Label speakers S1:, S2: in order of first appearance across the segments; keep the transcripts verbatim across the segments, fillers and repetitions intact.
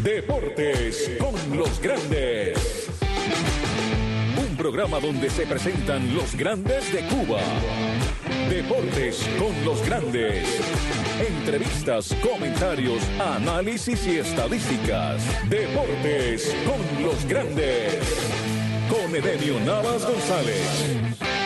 S1: Deportes con los grandes. Un programa donde se presentan los grandes de Cuba. Deportes con los grandes. Entrevistas, comentarios, análisis y estadísticas. Deportes con los grandes. Con Edenio Navas González.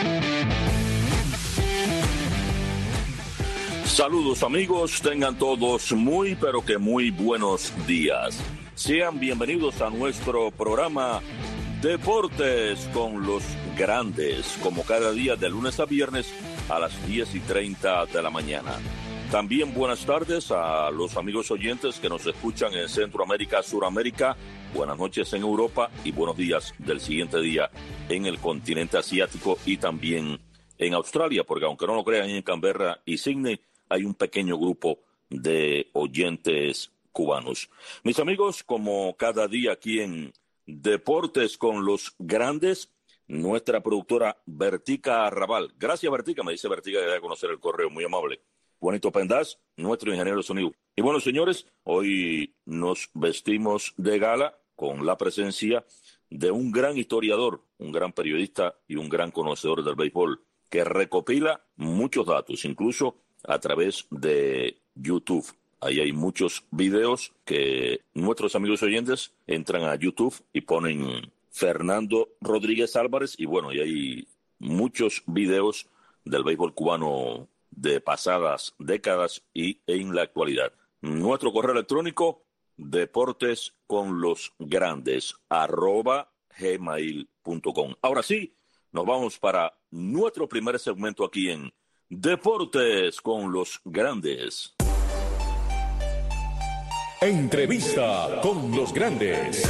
S2: Saludos amigos, tengan todos muy pero que muy buenos días. Sean bienvenidos a nuestro programa Deportes con los Grandes, como cada día de lunes a viernes a las diez y treinta de la mañana. También buenas tardes a los amigos oyentes que nos escuchan en Centroamérica, Suramérica, buenas noches en Europa y buenos días del siguiente día en el continente asiático y también en Australia, porque aunque no lo crean, en Canberra y Sydney hay un pequeño grupo de oyentes cubanos. Mis amigos, como cada día aquí en Deportes con los Grandes, nuestra productora Bertica Arrabal. Gracias, Bertica, me dice Bertica que debe conocer el correo, muy amable. Juanito Pendaz, nuestro ingeniero de sonido. Y bueno, señores, hoy nos vestimos de gala con la presencia de un gran historiador, un gran periodista y un gran conocedor del béisbol, que recopila muchos datos, incluso a través de YouTube. Ahí hay muchos videos que nuestros amigos oyentes entran a YouTube y ponen Fernando Rodríguez Álvarez y bueno, y hay muchos videos del béisbol cubano de pasadas décadas y en la actualidad. Nuestro correo electrónico, deportes con los grandes, arroba gmail punto com. Ahora sí, nos vamos para nuestro primer segmento aquí en Deportes con los Grandes.
S1: Entrevista con los grandes.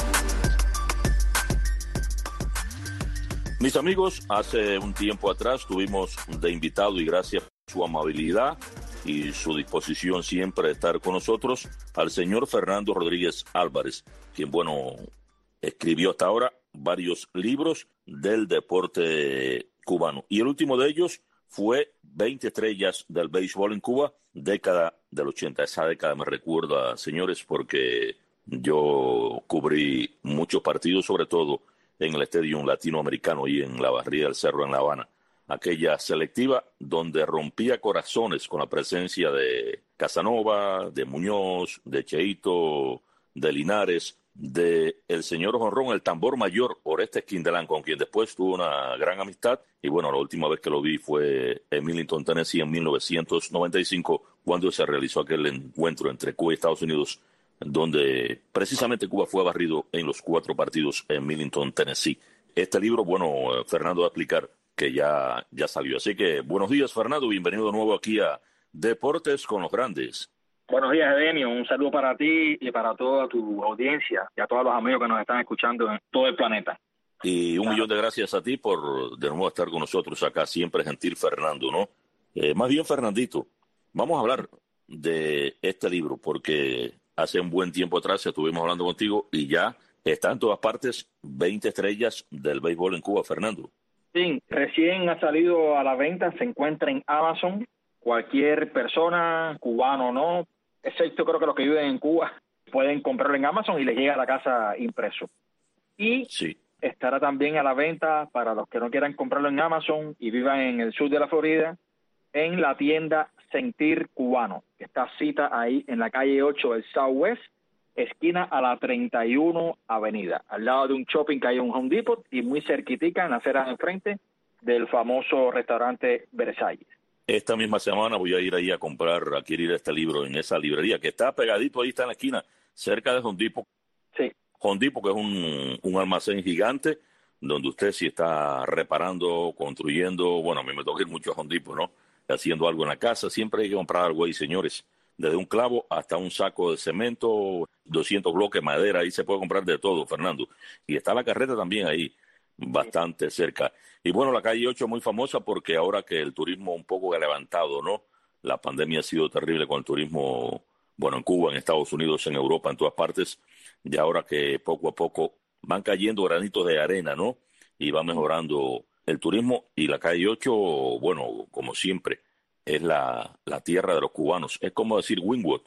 S2: Mis amigos, hace un tiempo atrás tuvimos de invitado y gracias por su amabilidad y su disposición siempre de estar con nosotros al señor Fernando Rodríguez Álvarez, quien, bueno, escribió hasta ahora varios libros del deporte cubano. Y el último de ellos fue veinte estrellas del béisbol en Cuba, década del ochenta. Esa década me recuerda, señores, porque yo cubrí muchos partidos, sobre todo en el Estadio Latinoamericano y en la Barría del Cerro en La Habana. Aquella selectiva donde rompía corazones con la presencia de Casanova, de Muñoz, de Cheito, de Linares, de el señor Jonrón, el tambor mayor, Oreste Esquindelán, con quien después tuvo una gran amistad. Y bueno, la última vez que lo vi fue en Millington, Tennessee, en mil novecientos noventa y cinco, cuando se realizó aquel encuentro entre Cuba y Estados Unidos, donde precisamente Cuba fue barrido en los cuatro partidos en Millington, Tennessee. Este libro, bueno, Fernando va a explicar que ya, ya salió. Así que buenos días, Fernando, bienvenido de nuevo aquí a Deportes con los Grandes.
S3: Buenos días, Edenio. Un saludo para ti y para toda tu audiencia y a todos los amigos que nos están escuchando en todo el planeta.
S2: Y un claro. millón de gracias a ti por de nuevo estar con nosotros acá, siempre gentil Fernando, ¿no? Eh, más bien, Fernandito, vamos a hablar de este libro, porque hace un buen tiempo atrás estuvimos hablando contigo y ya está en todas partes, veinte estrellas del béisbol en Cuba, Fernando.
S3: Sí, recién ha salido a la venta, se encuentra en Amazon. Cualquier persona, cubano o no, excepto creo que los que viven en Cuba, pueden comprarlo en Amazon y les llega a la casa impreso. Y sí. Estará también a la venta para los que no quieran comprarlo en Amazon y vivan en el sur de la Florida, en la tienda Sentir Cubano, que está cita ahí en la calle ocho del Southwest, esquina a la treinta y uno Avenida, al lado de un shopping que hay un Home Depot y muy cerquitica en la acera de enfrente del famoso restaurante Versalles.
S2: Esta misma semana voy a ir ahí a comprar, a adquirir este libro en esa librería que está pegadito, ahí está en la esquina, cerca de Home Depot.
S3: Sí.
S2: Home Depot, que es un, un almacén gigante, donde usted si está reparando, construyendo, bueno, a mí me toca ir mucho a Home Depot, ¿no? Haciendo algo en la casa, siempre hay que comprar algo ahí, señores. Desde un clavo hasta un saco de cemento, doscientos bloques de madera, ahí se puede comprar de todo, Fernando. Y está la carreta también ahí, bastante cerca. Y bueno, la calle ocho es muy famosa porque ahora que el turismo un poco ha levantado, ¿no? La pandemia ha sido terrible con el turismo, bueno, en Cuba, en Estados Unidos, en Europa, en todas partes. Y ahora que poco a poco van cayendo granitos de arena, ¿no? Y va mejorando el turismo. Y la calle ocho, bueno, como siempre, es la, la tierra de los cubanos. Es como decir Wynwood,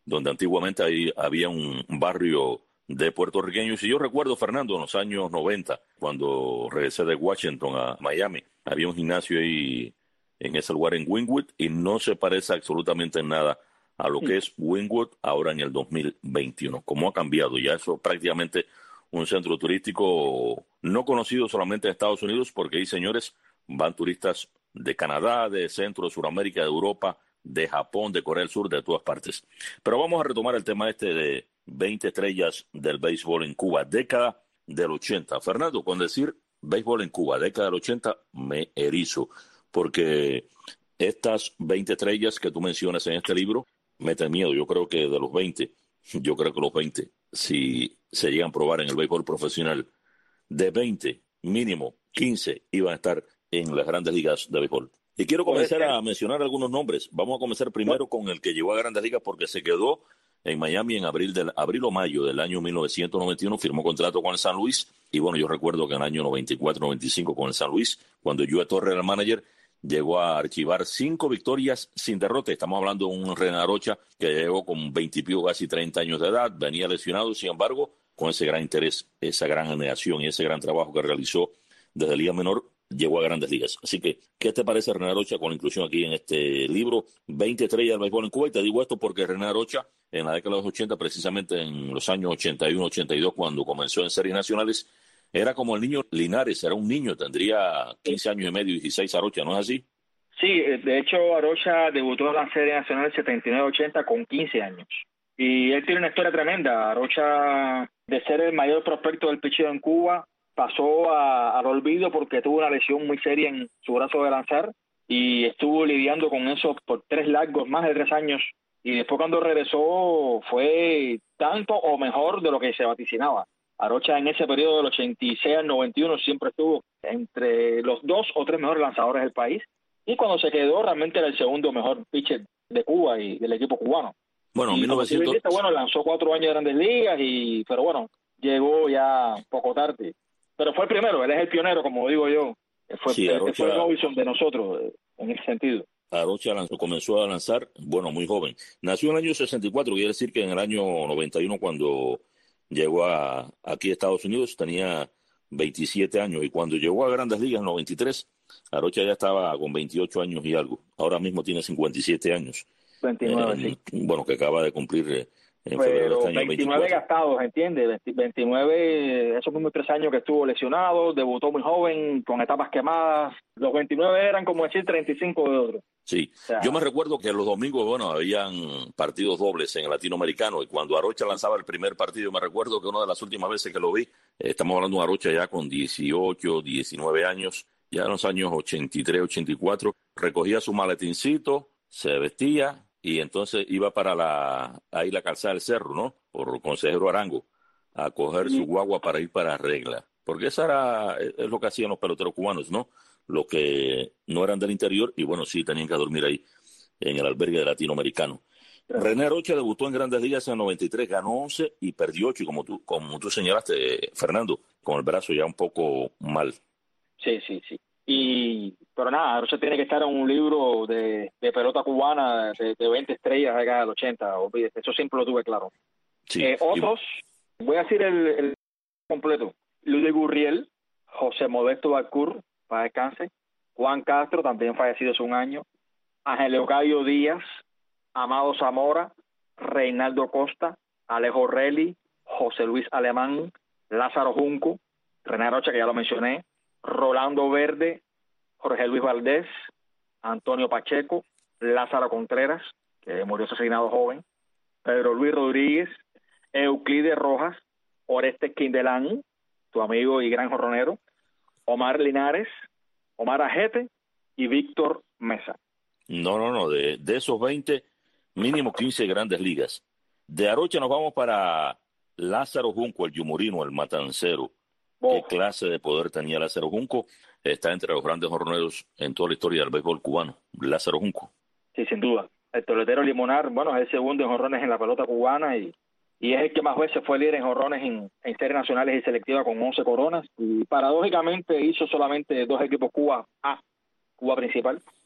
S2: donde antiguamente ahí había un barrio de puertorriqueños. Y yo recuerdo, Fernando, en los años noventa, cuando regresé de Washington a Miami, había un gimnasio ahí en ese lugar en Wynwood y no se parece absolutamente en nada a lo que es Wynwood ahora en el dos mil veintiuno. ¿Cómo ha cambiado? Ya eso prácticamente un centro turístico no conocido solamente en Estados Unidos, porque ahí, señores, van turistas de Canadá, de Centro, Suramérica, de Europa, de Japón, de Corea del Sur, de todas partes. Pero vamos a retomar el tema este de veinte estrellas del béisbol en Cuba, década del ochenta. Fernando, con decir béisbol en Cuba, década del ochenta, me erizo, porque estas veinte estrellas que tú mencionas en este libro meten miedo. Yo creo que de los veinte, yo creo que los veinte, si se llegan a probar en el béisbol profesional, de veinte, mínimo quince iban a estar en las grandes ligas de béisbol. Y quiero comenzar a mencionar algunos nombres. Vamos a comenzar primero con el que llegó a grandes ligas porque se quedó en Miami en abril, del, abril o mayo del año mil novecientos noventa y uno, firmó contrato con el San Luis. Y bueno, yo recuerdo que en el año noventa y cuatro noventa y cinco con el San Luis, cuando Joe Torre era el manager, llegó a archivar cinco victorias sin derrota. Estamos hablando de un René Arocha que llegó con veintipico, casi treinta años de edad, venía lesionado, sin embargo, con ese gran interés, esa gran generación y ese gran trabajo que realizó desde Liga Menor, llegó a grandes ligas. Así que, ¿qué te parece René Arocha con la inclusión aquí en este libro? veinte estrellas del béisbol en Cuba, y te digo esto porque René Arocha, en la década de los ochenta, precisamente en los años ochenta y uno, ochenta y dos, cuando comenzó en series nacionales, era como el niño Linares, era un niño, tendría quince años y medio, dieciséis Arocha, ¿no es así?
S3: Sí, de hecho Arocha debutó en la Serie Nacional setenta y nueve ochenta con quince años. Y él tiene una historia tremenda. Arocha, de ser el mayor prospecto del picheo en Cuba, pasó a, al olvido porque tuvo una lesión muy seria en su brazo de lanzar y estuvo lidiando con eso por tres largos, más de tres años. Y después cuando regresó fue tanto o mejor de lo que se vaticinaba. Arocha en ese periodo del ochenta y seis al noventa y uno siempre estuvo entre los dos o tres mejores lanzadores del país. Y cuando se quedó, realmente era el segundo mejor pitcher de Cuba y del equipo cubano.
S2: Bueno,
S3: y
S2: mil novecientos...
S3: dijiste, bueno, lanzó cuatro años de Grandes Ligas, y pero bueno, llegó ya poco tarde. Pero fue el primero, él es el pionero, como digo yo. Fue,
S2: sí, Arocha,
S3: fue el Robinson de nosotros, en ese sentido.
S2: Arocha lanzó, comenzó a lanzar, bueno, muy joven. Nació en el año sesenta y cuatro, quiere decir que en el año noventa y uno, cuando llegó a, aquí a Estados Unidos, tenía veintisiete años. Y cuando llegó a Grandes Ligas en noventa y tres, Arocha ya estaba con veintiocho años y algo. Ahora mismo tiene cincuenta y siete años.
S3: veintinueve,
S2: eh,
S3: sí.
S2: Bueno, que acaba de cumplir eh, en
S3: Pero
S2: febrero de este año
S3: veintinueve
S2: veinticuatro.
S3: gastados, ¿entiendes? veintinueve, esos mismos tres años que estuvo lesionado, debutó muy joven, con etapas quemadas. Los veintinueve eran como decir treinta y cinco de otro.
S2: Sí, o sea, yo me recuerdo que los domingos, bueno, habían partidos dobles en el latinoamericano, y cuando Arocha lanzaba el primer partido, me recuerdo que una de las últimas veces que lo vi, eh, estamos hablando de Arocha ya con dieciocho, diecinueve años, ya en los años ochenta y tres, ochenta y cuatro, recogía su maletincito, se vestía y entonces iba para la ahí la calzada del cerro, ¿no? Por Consejero Arango, a coger su guagua para ir para Regla, porque esa era, es lo que hacían los peloteros cubanos, ¿no? Los que no eran del interior y bueno, sí tenían que dormir ahí en el albergue latinoamericano. Claro. René Arocha debutó en Grandes Ligas en el noventa y tres, ganó once y perdió ocho, y como tú, como tú señalaste, Fernando, con el brazo ya un poco mal.
S3: Sí, sí, sí. Y, pero nada, Arocha tiene que estar en un libro de, de pelota cubana de, de veinte estrellas acá del ochenta, olvídate, eso siempre lo tuve claro.
S2: Sí.
S3: Eh, otros, y... voy a decir el, el completo: Luis Gurriel, José Modesto Balcour, para descanse, Juan Castro, también fallecido hace un año, Ángel Leocadio Díaz, Amado Zamora, Reinaldo Costa, Alejo Relli, José Luis Alemán, Lázaro Junco, René Arocha, que ya lo mencioné, Rolando Verde, Jorge Luis Valdés, Antonio Pacheco, Lázaro Contreras, que murió asesinado joven, Pedro Luis Rodríguez, Euclides Rojas, Orestes Quindelán, tu amigo y gran jorronero, Omar Linares, Omar Ajete y Víctor Mesa.
S2: No, no, no, de, de esos veinte, mínimo quince grandes ligas. De Arocha nos vamos para Lázaro Junco, el yumurino, el matancero. Oh. ¿Qué clase de poder tenía Lázaro Junco? Está entre los grandes jorroneros en toda la historia del béisbol cubano, Lázaro Junco.
S3: Sí, sin duda. El toletero limonar, bueno, es el segundo en jorrones en la pelota cubana y y es el que más veces fue líder en jonrones en, en series nacionales y selectiva con once coronas, y paradójicamente hizo solamente dos equipos Cuba A, Cuba principal,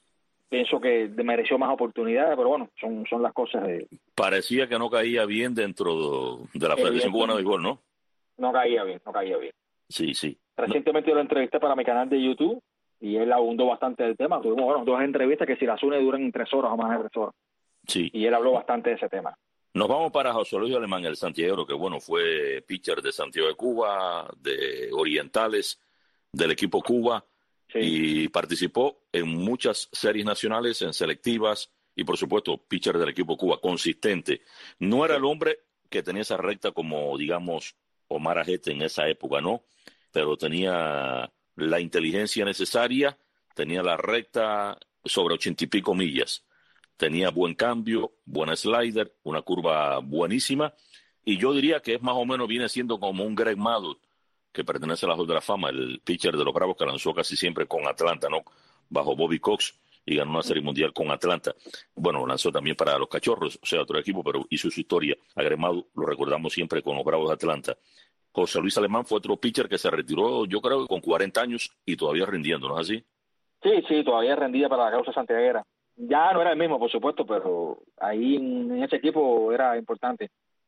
S3: pienso que mereció más oportunidades, pero bueno, son, son las cosas de...
S2: Parecía que no caía bien dentro de la Federación Cubana de Béisbol, ¿no?
S3: No caía bien, no caía bien.
S2: Sí, sí.
S3: Recientemente yo lo entrevisté para mi canal de YouTube y él abundó bastante del tema. Tuvimos bueno, dos entrevistas que si las une duran tres horas o más de tres horas.
S2: Sí.
S3: Y él habló bastante de ese tema.
S2: Nos vamos para José Luis Alemán, el santiaguero, que bueno, fue pitcher de Santiago de Cuba, de Orientales, del equipo Cuba, sí. Y participó en muchas series nacionales, en selectivas, y por supuesto, pitcher del equipo Cuba, consistente. No era el hombre que tenía esa recta como, digamos, Omar Ajete en esa época, ¿no? Pero tenía la inteligencia necesaria, tenía la recta sobre ochenta y pico millas. Tenía buen cambio, buena slider, una curva buenísima, y yo diría que es más o menos viene siendo como un Greg Maddux, que pertenece a la Hall de la Fama, el pitcher de los Bravos que lanzó casi siempre con Atlanta, ¿no? Bajo Bobby Cox, y ganó una serie mundial con Atlanta. Bueno, lanzó también para los Cachorros, o sea, otro equipo, pero hizo su historia. A Greg Maddux lo recordamos siempre con los Bravos de Atlanta. José Luis Alemán fue otro pitcher que se retiró, yo creo, con cuarenta años y todavía rindiendo, ¿no es así?
S3: Sí, sí, todavía rendía para la causa santiaguera. Ya no era el mismo, por supuesto, pero ahí en, en ese equipo era importante.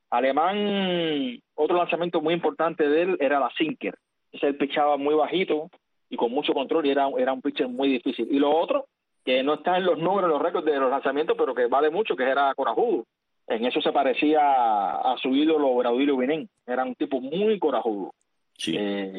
S3: Alemán, otro lanzamiento muy importante de él era la sinker. Ese él pichaba muy bajito y con mucho control y era, era un pitcher muy difícil. Y lo otro, que no está en los números, en los récords de los lanzamientos, pero que vale mucho, que era corajudo. En eso se parecía a, a su ídolo Braulio Vinén. Era un tipo muy corajudo.
S2: Sí.
S3: Eh,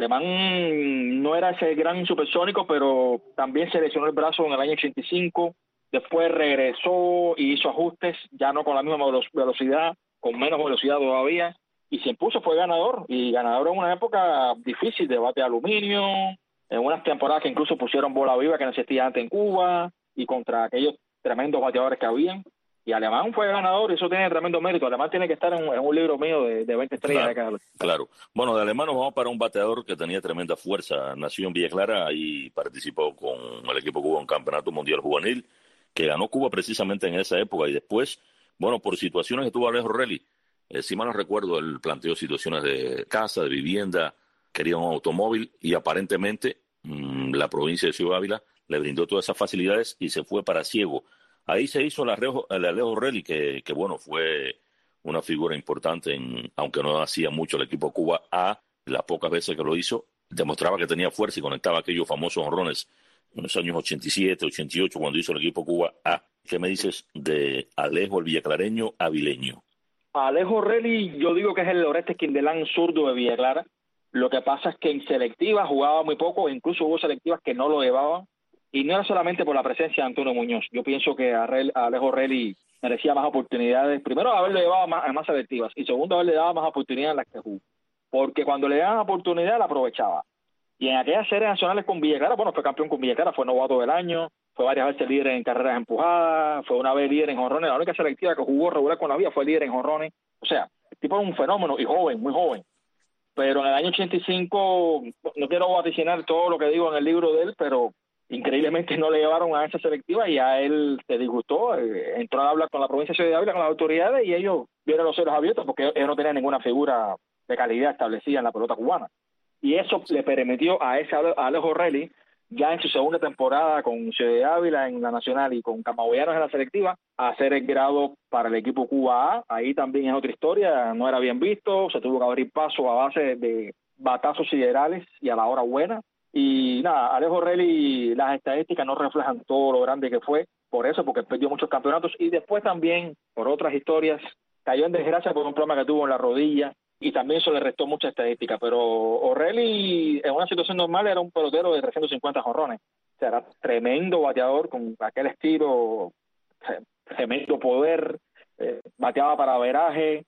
S3: Alemán no era ese gran supersónico, pero también se lesionó el brazo en el año ochenta y cinco. Después regresó y hizo ajustes, ya no con la misma velocidad, con menos velocidad todavía, y se impuso, fue ganador, y ganador en una época difícil de bate de aluminio, en unas temporadas que incluso pusieron bola viva que no existía antes en Cuba, y contra aquellos tremendos bateadores que habían. Y Alemán fue ganador y eso tiene tremendo mérito. Alemán tiene que estar en, en un libro mío de, de veinte estrellas.
S2: Claro,
S3: de
S2: claro. Bueno, de Alemán nos vamos para un bateador que tenía tremenda fuerza. Nació en Villa Clara y participó con el equipo Cuba en un campeonato mundial juvenil que ganó Cuba precisamente en esa época. Y después, bueno, por situaciones que tuvo Alejo Relli, eh, si mal no recuerdo, él planteó situaciones de casa, de vivienda, quería un automóvil y aparentemente mmm, la provincia de Ciudad Ávila le brindó todas esas facilidades y se fue para Ciego. Ahí se hizo el Alejo, el Alejo Relli, que, que bueno, fue una figura importante, en, aunque no hacía mucho el equipo Cuba A, las pocas veces que lo hizo, demostraba que tenía fuerza y conectaba aquellos famosos honrones en los años ochenta y siete, ochenta y ocho, cuando hizo el equipo Cuba A. ¿Qué me dices de Alejo, el villaclareño avileño?
S3: Alejo Relli, yo digo que es el Oreste Quindelán zurdo de Villa Clara. Lo que pasa es que en selectivas jugaba muy poco, incluso hubo selectivas que no lo llevaban. Y no era solamente por la presencia de Antonio Muñoz. Yo pienso que a, Rel, a Alejo Relli merecía más oportunidades. Primero, haberle llevado más, a más selectivas. Y segundo, haberle dado más oportunidades a las que jugó. Porque cuando le daban oportunidad, la aprovechaba. Y en aquellas series nacionales con Villa Clara, bueno, fue campeón con Villa Clara, fue novato del año, fue varias veces líder en carreras empujadas, fue una vez líder en jonrones. La única selectiva que jugó regular con la vida fue líder en jonrones. O sea, el tipo era un fenómeno y joven, muy joven. Pero en el año ochenta y cinco, no quiero vaticinar todo lo que digo en el libro de él, pero increíblemente no le llevaron a esa selectiva y a él se disgustó, eh, entró a hablar con la provincia de Ciudad Ávila, con las autoridades, y ellos vieron los cielos abiertos porque ellos no tenían ninguna figura de calidad establecida en la pelota cubana. Y eso le permitió a ese a Alejo Relli, ya en su segunda temporada con Ciudad Ávila en la Nacional y con Camagüeyanos en la selectiva, a hacer el grado para el equipo Cuba A. Ahí también es otra historia, no era bien visto, se tuvo que abrir paso a base de batazos siderales y a la hora buena. Y nada, Alejo Relli, las estadísticas no reflejan todo lo grande que fue, por eso, porque perdió muchos campeonatos y después también, por otras historias, cayó en desgracia por un problema que tuvo en la rodilla y también eso le restó mucha estadística. Pero O'Reilly, en una situación normal, era un pelotero de trescientos cincuenta jonrones. O sea, era tremendo bateador con aquel estilo, tremendo poder, eh, bateaba para averaje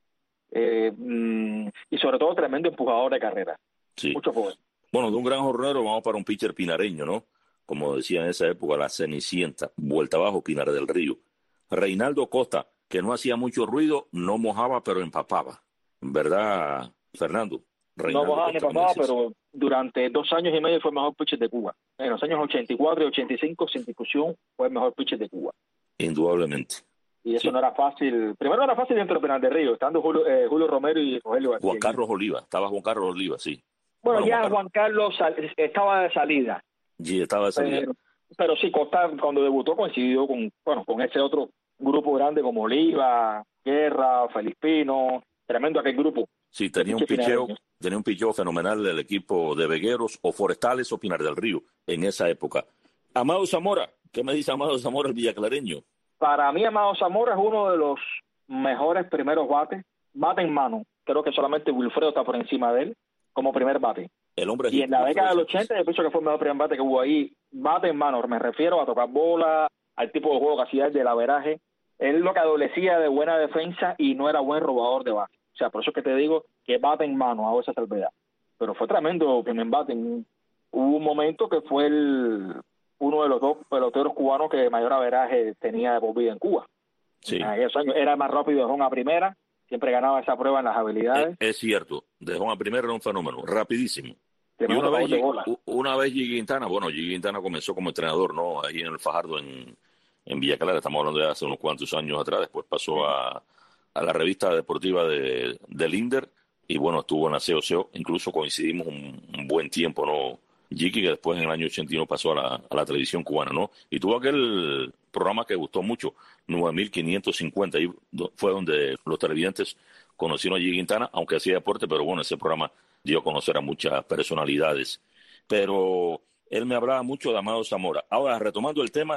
S3: eh, y sobre todo tremendo empujador de carrera.
S2: Sí.
S3: Mucho poder.
S2: Bueno, de un gran jornero vamos para un pitcher pinareño, ¿no? Como decía en esa época, la Cenicienta, vuelta abajo, Pinar del Río. Reinaldo Costa, que no hacía mucho ruido, no mojaba, pero empapaba. ¿Verdad, Fernando? Reinaldo
S3: no mojaba ni empapaba, pero durante dos años y medio fue el mejor pitcher de Cuba. En los años ochenta y cuatro y ochenta y cinco, sin discusión, fue el mejor pitcher de Cuba.
S2: Indudablemente.
S3: Y eso
S2: sí.
S3: no era fácil. Primero no era fácil dentro de Pinar del Río, estando Julio, eh, Julio Romero y Rogelio García.
S2: Juan Carlos Oliva, estaba Juan Carlos Oliva, sí.
S3: Bueno,
S2: bueno
S3: ya Juan Carlos, Juan Carlos estaba de salida.
S2: Sí, estaba de salida.
S3: Pero, pero sí, Costa cuando debutó coincidió con, bueno, con ese otro grupo grande como Oliva, Guerra, Felipino, tremendo aquel grupo.
S2: Sí, tenía un picheo, tenía un picheo fenomenal del equipo de Vegueros o Forestales o Pinar del Río en esa época. Amado Zamora, ¿qué me dice Amado Zamora, el villaclareño?
S3: Para mí, Amado Zamora es uno de los mejores primeros bates, bate en mano. Creo que solamente Wilfredo está por encima de él como primer bate.
S2: El hombre
S3: y en la década del ochenta, yo pienso que fue el mejor primer bate que hubo ahí. Bate en mano, me refiero a tocar bola, al tipo de juego que hacía, del averaje. Él lo que adolecía de buena defensa y no era buen robador de base. O sea, por eso es que te digo que bate en mano, hago esa salvedad. Pero fue tremendo primer bate. Hubo un momento que fue el, uno de los dos peloteros cubanos que mayor averaje tenía de por vida en Cuba.
S2: Sí.
S3: En aquellos años era más rápido de home a primera, siempre ganaba esa prueba en las habilidades.
S2: Es, es cierto, de home a primera era un fenómeno, rapidísimo. Y una vez, una vez Gigi Quintana, bueno, Gigi Quintana comenzó como entrenador, ¿no? Ahí en el Fajardo, en, en Villa Clara, estamos hablando de hace unos cuantos años atrás. Después pasó a, a la revista deportiva de, de Linder y bueno, estuvo en la C O C O, incluso coincidimos un, un buen tiempo, ¿no? Gigi, que después en el año ochenta y uno pasó a la, a la televisión cubana, ¿no? Y tuvo aquel programa que gustó mucho, nueve mil quinientos cincuenta, y fue donde los televidentes conocieron a Gigi Quintana, aunque hacía deporte, pero bueno, ese programa dio a conocer a muchas personalidades. Pero él me hablaba mucho de Amado Zamora. Ahora, retomando el tema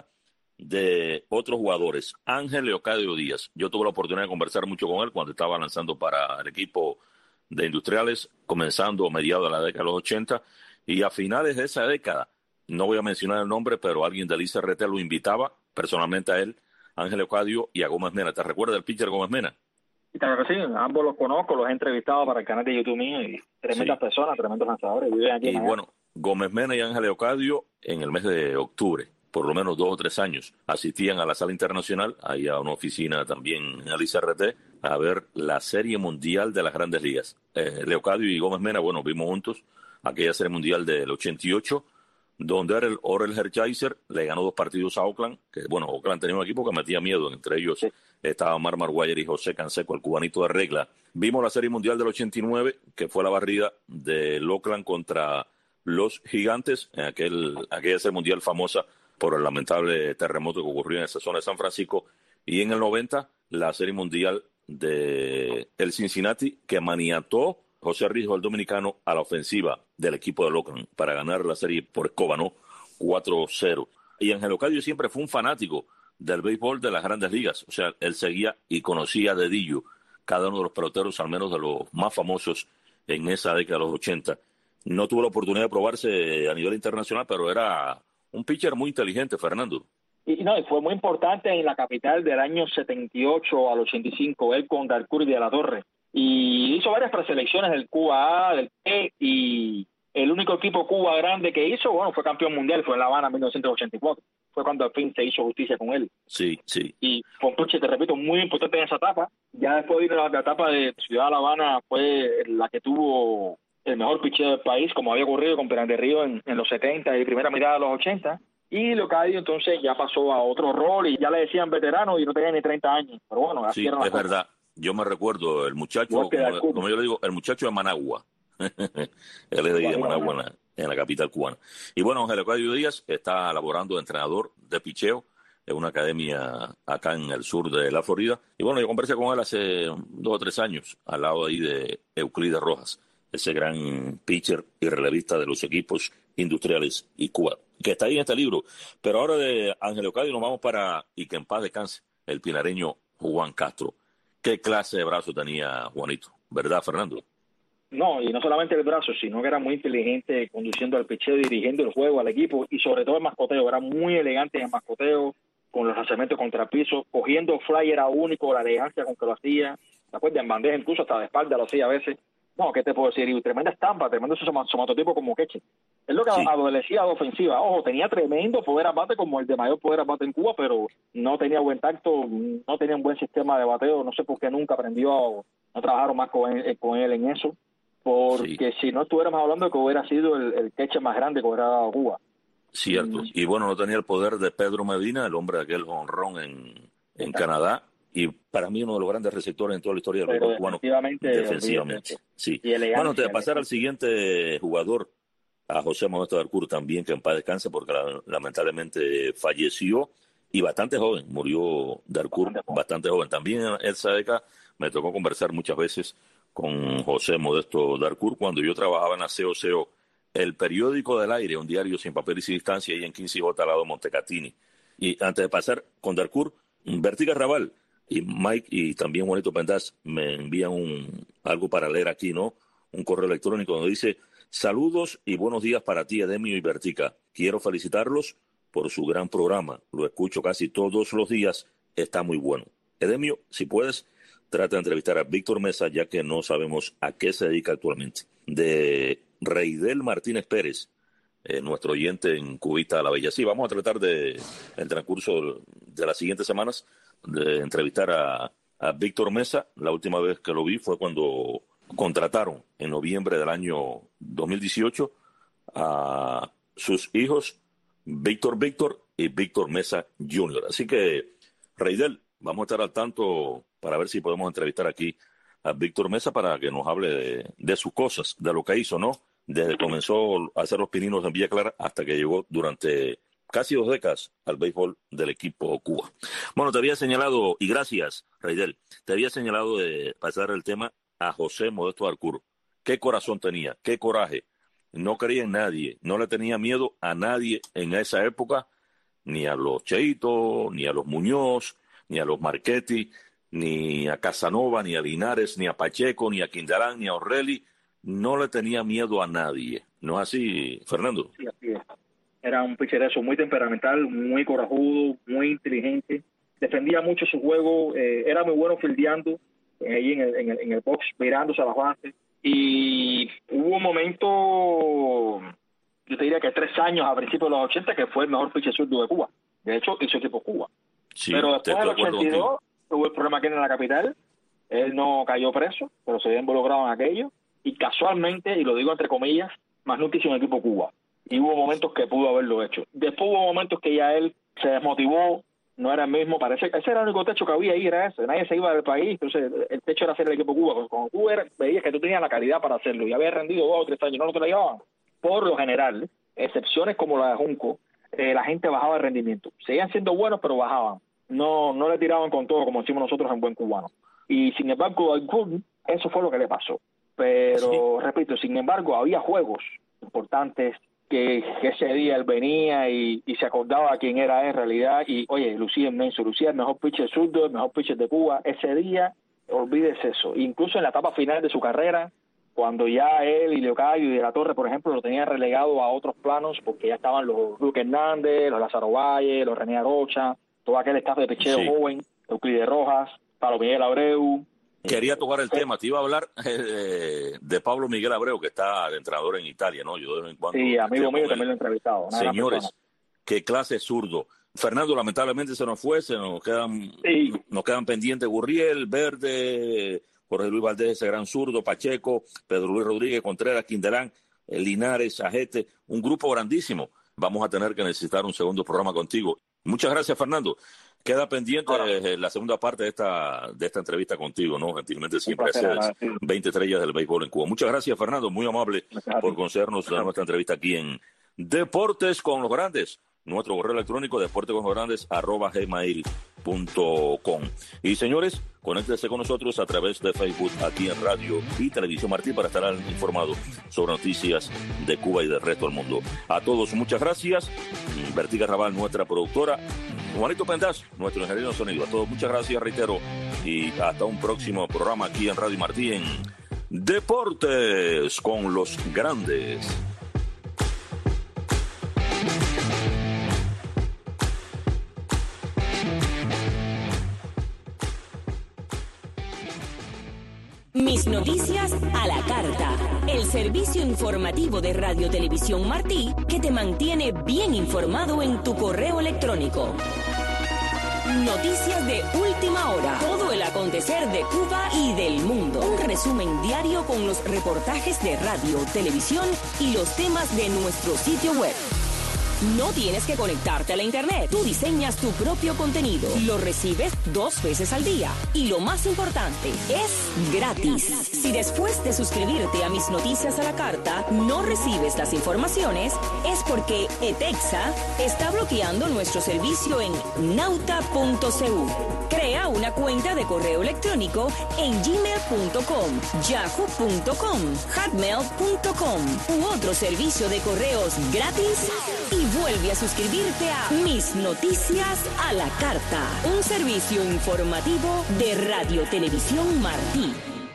S2: de otros jugadores, Ángel Leocadio Díaz. Yo tuve la oportunidad de conversar mucho con él cuando estaba lanzando para el equipo de Industriales, comenzando a mediados de la década de los ochenta, y a finales de esa década, no voy a mencionar el nombre, pero alguien del I C R T lo invitaba personalmente a él, Ángel Leocadio y a Gómez Mena. ¿Te recuerdas del pitcher Gómez Mena?
S3: Y claro que sí, ambos los conozco, los he entrevistado para el canal de YouTube mío y tremendas sí. personas, tremendos lanzadores. Viven aquí
S2: y bueno, Gómez Mena y Ángel Leocadio en el mes de octubre, por lo menos dos o tres años, asistían a la sala internacional, ahí a una oficina también en el I C R T, a ver la Serie Mundial de las Grandes Ligas. Eh, Leocadio y Gómez Mena, bueno, vimos juntos aquella Serie Mundial del ochenta y ocho, donde era el Orel Hershiser, le ganó dos partidos a Oakland, que bueno, Oakland tenía un equipo que metía miedo, entre ellos sí. estaba Mar Maguire y José Canseco, el cubanito de regla. Vimos la Serie Mundial del ochenta y nueve, que fue la barrida del Oakland contra los Gigantes, en aquel, aquella Serie Mundial famosa por el lamentable terremoto que ocurrió en esa zona de San Francisco, y en el noventa, la Serie Mundial de el Cincinnati, que maniató José Rijo, el dominicano, a la ofensiva del equipo de Oakland para ganar la serie por escoba, ¿no? cuatro cero. Y Ángel Leocadio siempre fue un fanático del béisbol de las Grandes Ligas. O sea, él seguía y conocía a dedillo cada uno de los peloteros, al menos de los más famosos en esa década de los ochenta. No tuvo la oportunidad de probarse a nivel internacional, pero era un pitcher muy inteligente, Fernando.
S3: Y no, y fue muy importante en la capital del año setenta y ocho al ochenta y cinco, él con Dalcuri de la Torre. Y hizo varias preselecciones del Cuba A, del P, y el único equipo Cuba grande que hizo, bueno, fue campeón mundial, fue en La Habana en mil novecientos ochenta y cuatro. Fue cuando al fin se hizo justicia con él.
S2: Sí, sí.
S3: Y fue un pitcher, te repito, muy importante en esa etapa. Ya después de la, la etapa de Ciudad de La Habana fue la que tuvo el mejor pitcher del país, como había ocurrido con Pinar del Río en, en los setenta y primera mitad de los ochenta. Y Leocadio entonces ya pasó a otro rol y ya le decían veterano y no tenía ni treinta años. Pero bueno, así
S2: sí,
S3: era la
S2: es
S3: cosa.
S2: Verdad. Yo me recuerdo, el muchacho, como, como yo le digo, el muchacho de Managua. Él es de, de Managua, en la, en la capital cubana. Y bueno, Ángel Leocadio Díaz está laborando de entrenador de picheo en una academia acá en el sur de la Florida. Y bueno, yo conversé con él hace dos o tres años, al lado ahí de Euclides Rojas, ese gran pitcher y relevista de los equipos Industriales y Cuba, que está ahí en este libro. Pero ahora de Ángel Leocadio nos vamos para, y que en paz descanse, el pinareño Juan Castro. ¿Qué clase de brazo tenía Juanito? ¿Verdad, Fernando?
S3: No, y no solamente el brazo, sino que era muy inteligente conduciendo al picheo, dirigiendo el juego al equipo y sobre todo el mascoteo. Era muy elegante en el mascoteo, con los lanzamientos contra el piso, cogiendo fly era único, la elegancia con que lo hacía. Después de en bandeja, incluso hasta de espalda lo hacía a veces. No, ¿qué te puedo decir? Y tremenda estampa, tremendo somatotipo como queche. Es lo que sí. adolecía de ofensiva. Ojo, tenía tremendo poder a bate como el de mayor poder a bate en Cuba, pero no tenía buen tacto, no tenía un buen sistema de bateo. No sé por qué nunca aprendió, a, no trabajaron más con él, con él en eso. Porque sí. si no estuviéramos hablando de que hubiera sido el, el queche más grande que hubiera dado Cuba.
S2: Cierto. Mm. Y bueno, no tenía el poder de Pedro Medina, el hombre de aquel jonrón en, en Canadá. Y para mí uno de los grandes receptores en toda la historia del béisbol cubano defensivamente. Sí.
S3: Y
S2: Bueno, te pasar al siguiente jugador a José Modesto Darcourt también, que en paz descanse, porque lamentablemente falleció, y bastante joven, murió Darcourt bastante, bastante joven. También en esa década me tocó conversar muchas veces con José Modesto Darcourt cuando yo trabajaba en la C O C O, el periódico del aire, un diario sin papel y sin distancia, ahí en quince y J al lado de Montecatini. Y antes de pasar con Darcourt, Bertie Garrabal y Mike y también Juanito Pendaz me envían un, algo para leer aquí, ¿no? Un correo electrónico donde dice: saludos y buenos días para ti, Edemio y Bertica. Quiero felicitarlos por su gran programa. Lo escucho casi todos los días. Está muy bueno. Edemio, si puedes, trata de entrevistar a Víctor Mesa, ya que no sabemos a qué se dedica actualmente. De Reidel Martínez Pérez, eh, nuestro oyente en Cubita La Bella. Sí, vamos a tratar de, en el transcurso de las siguientes semanas, de entrevistar a, a Víctor Mesa. La última vez que lo vi fue cuando contrataron en noviembre del año dos mil dieciocho a sus hijos Víctor Víctor y Víctor Mesa junior Así que, Reidel, vamos a estar al tanto para ver si podemos entrevistar aquí a Víctor Mesa para que nos hable de, de sus cosas, de lo que hizo, ¿no? Desde que comenzó a hacer los pininos en Villa Clara hasta que llegó durante casi dos décadas al béisbol del equipo Cuba. Bueno, te había señalado, y gracias, Reidel, te había señalado de pasar el tema a José Modesto Darcourt. ¿Qué corazón tenía? ¿Qué coraje? No creía en nadie, no le tenía miedo a nadie en esa época, ni a los Cheitos, ni a los Muñoz, ni a los Marchetti, ni a Casanova, ni a Linares, ni a Pacheco, ni a Quindarán, ni a Orrelli. No le tenía miedo a nadie. ¿No es así, Fernando?
S3: Sí, así es. Era un pitcher eso, muy temperamental, muy corajudo, muy inteligente. Defendía mucho su juego, eh, era muy bueno fildeando, eh, ahí en el, en, el, en el box, mirándose a las bases. Y hubo un momento, yo te diría que tres años a principios de los ochenta, que fue el mejor pitcher zurdo de Cuba. De hecho, hizo equipo Cuba.
S2: Sí,
S3: pero después del ochenta y dos hubo el problema aquí en la capital. Él no cayó preso, pero se había involucrado en aquello. Y casualmente, y lo digo entre comillas, más nunca hizo un equipo Cuba. Y hubo momentos que pudo haberlo hecho. Después hubo momentos que ya él se desmotivó, no era el mismo. Parece que ese era el único techo que había ahí, era ese. Nadie se iba del país, entonces el techo era hacer el equipo Cuba. Cuando tú era, veías que tú tenías la calidad para hacerlo y había rendido dos o tres años, no, no te la llevaban. Por lo general, excepciones como la de Junco, eh, la gente bajaba el rendimiento. Seguían siendo buenos, pero bajaban. No no le tiraban con todo, como decimos nosotros en buen cubano. Y sin embargo, eso fue lo que le pasó. Pero, sí, repito, sin embargo, había juegos importantes que, que ese día él venía y, y se acordaba quién era él en realidad. Y, oye, lucía inmenso, lucía el mejor pitcher zurdo, el mejor pitcher de Cuba. Ese día, olvídese eso. Incluso en la etapa final de su carrera, cuando ya él y Leocadio y De la Torre, por ejemplo, lo tenían relegado a otros planos, porque ya estaban los Luque Hernández, los Lázaro Valle, los René Arocha, todo aquel staff de picheo, sí, joven, Euclides Rojas, Pablo Miguel Abreu.
S2: Quería tocar el tema, te iba a hablar eh, de Pablo Miguel Abreu, que está de entrenador en Italia, ¿no? Yo de vez en cuando...
S3: Sí, amigo mío, también lo he entrevistado.
S2: Señores, qué clase zurdo. Fernando, lamentablemente se nos fue, se nos quedan, sí, nos quedan pendientes Gurriel, Verde, Jorge Luis Valdés, ese gran zurdo, Pacheco, Pedro Luis Rodríguez, Contreras, Quindelán, Linares, Ajete, un grupo grandísimo. Vamos a tener que necesitar un segundo programa contigo. Muchas gracias, Fernando. Queda pendiente eh, la segunda parte de esta de esta entrevista contigo, ¿no? Gentilmente siempre haces veinte estrellas del béisbol en Cuba. Muchas gracias, Fernando, muy amable por concedernos nuestra entrevista aquí en Deportes con los Grandes. Nuestro correo electrónico, deportes con los grandes, arroba gmail punto com. Y señores, conéctense con nosotros a través de Facebook, aquí en Radio y Televisión Martí, para estar informados sobre noticias de Cuba y del resto del mundo. A todos, muchas gracias. Bertie Garrabal, nuestra productora. Juanito Pendaz, nuestro ingeniero de sonido. A todos, muchas gracias, reitero. Y hasta un próximo programa aquí en Radio Martí en Deportes con los Grandes.
S4: Mis noticias a la carta. El servicio informativo de Radio Televisión Martí que te mantiene bien informado en tu correo electrónico. Noticias de última hora. Todo el acontecer de Cuba y del mundo. Un resumen diario con los reportajes de radio, televisión y los temas de nuestro sitio web. No tienes que conectarte a la internet. Tú diseñas tu propio contenido. Lo recibes dos veces al día. Y lo más importante, es gratis. Si después de suscribirte a Mis Noticias a la Carta no recibes las informaciones, es porque ETEXA está bloqueando nuestro servicio en nauta punto c u. Crea una cuenta de correo electrónico en gmail punto com, yahoo punto com, hotmail punto com u otro servicio de correos gratis y vuelve a suscribirte a Mis Noticias a la Carta, un servicio informativo de Radio Televisión Martí.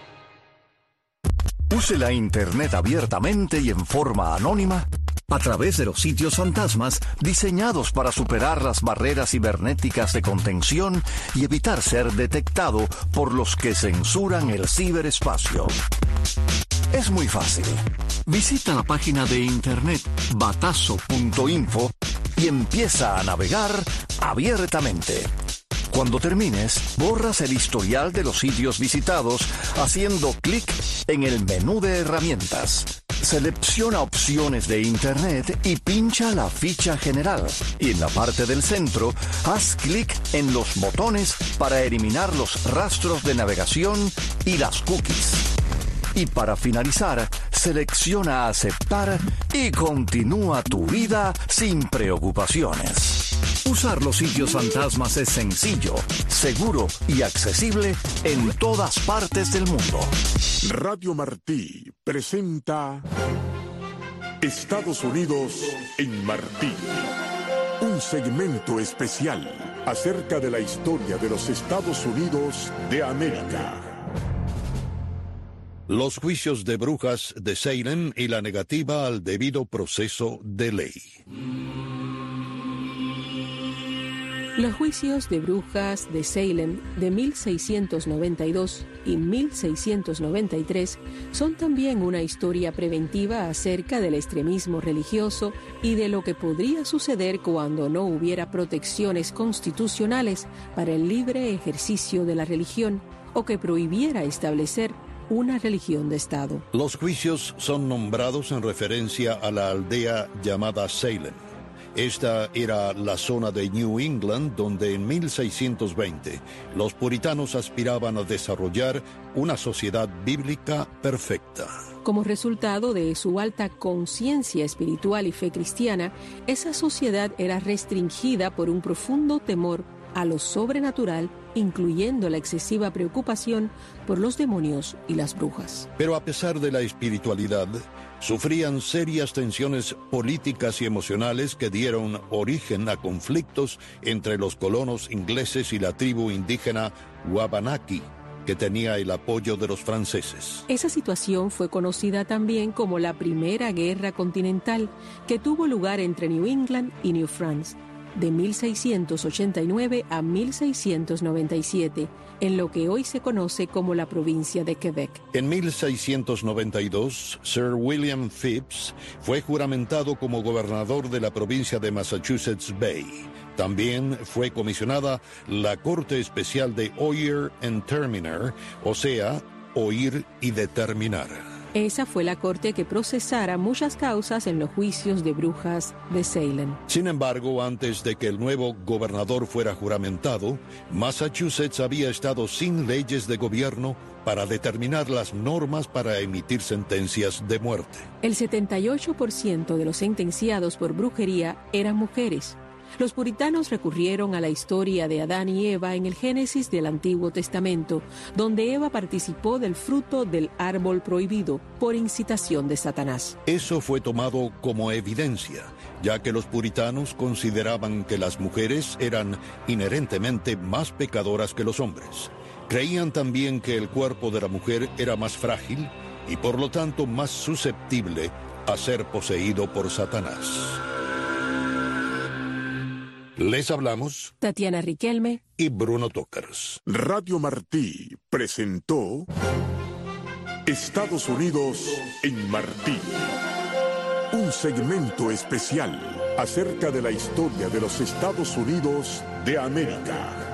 S5: Use la Internet abiertamente y en forma anónima a través de los sitios fantasmas diseñados para superar las barreras cibernéticas de contención y evitar ser detectado por los que censuran el ciberespacio. Es muy fácil. Visita la página de internet batazo punto info y empieza a navegar abiertamente. Cuando termines, borras el historial de los sitios visitados haciendo clic en el menú de herramientas. Selecciona opciones de Internet y pincha la ficha general. Y en la parte del centro, haz clic en los botones para eliminar los rastros de navegación y las cookies. Y para finalizar, selecciona aceptar y continúa tu vida sin preocupaciones. Usar los sitios fantasmas es sencillo, seguro y accesible en todas partes del mundo.
S6: Radio Martí presenta Estados Unidos en Martí. Un segmento especial acerca de la historia de los Estados Unidos de América.
S7: Los juicios de brujas de Salem y la negativa al debido proceso de ley.
S8: Los juicios de brujas de Salem de mil seiscientos noventa y dos y mil seiscientos noventa y tres son también una historia preventiva acerca del extremismo religioso y de lo que podría suceder cuando no hubiera protecciones constitucionales para el libre ejercicio de la religión o que prohibiera establecer una religión de Estado.
S7: Los juicios son nombrados en referencia a la aldea llamada Salem. Esta era la zona de New England donde en mil seiscientos veinte los puritanos aspiraban a desarrollar una sociedad bíblica perfecta.
S8: Como resultado de su alta conciencia espiritual y fe cristiana, esa sociedad era restringida por un profundo temor a lo sobrenatural, incluyendo la excesiva preocupación por los demonios y las brujas.
S7: Pero a pesar de la espiritualidad, sufrían serias tensiones políticas y emocionales que dieron origen a conflictos entre los colonos ingleses y la tribu indígena Wabanaki, que tenía el apoyo de los franceses.
S8: Esa situación fue conocida también como la Primera Guerra Continental, que tuvo lugar entre New England y New France, de mil seiscientos ochenta y nueve a mil seiscientos noventa y siete, en lo que hoy se conoce como la provincia de Quebec.
S7: En mil seiscientos noventa y dos, Sir William Phips fue juramentado como gobernador de la provincia de Massachusetts Bay. También fue comisionada la Corte Especial de Oyer and Terminer, o sea, oír y determinar.
S8: Esa fue la corte que procesara muchas causas en los juicios de brujas de Salem.
S7: Sin embargo, antes de que el nuevo gobernador fuera juramentado, Massachusetts había estado sin leyes de gobierno para determinar las normas para emitir sentencias de muerte.
S8: El setenta y ocho por ciento de los sentenciados por brujería eran mujeres. Los puritanos recurrieron a la historia de Adán y Eva en el Génesis del Antiguo Testamento, donde Eva participó del fruto del árbol prohibido por incitación de Satanás.
S7: Eso fue tomado como evidencia, ya que los puritanos consideraban que las mujeres eran inherentemente más pecadoras que los hombres. Creían también que el cuerpo de la mujer era más frágil y por lo tanto más susceptible a ser poseído por Satanás. Les hablamos
S8: Tatiana Riquelme
S7: y Bruno Tócaros.
S6: Radio Martí presentó Estados Unidos en Martí. Un segmento especial acerca de la historia de los Estados Unidos de América.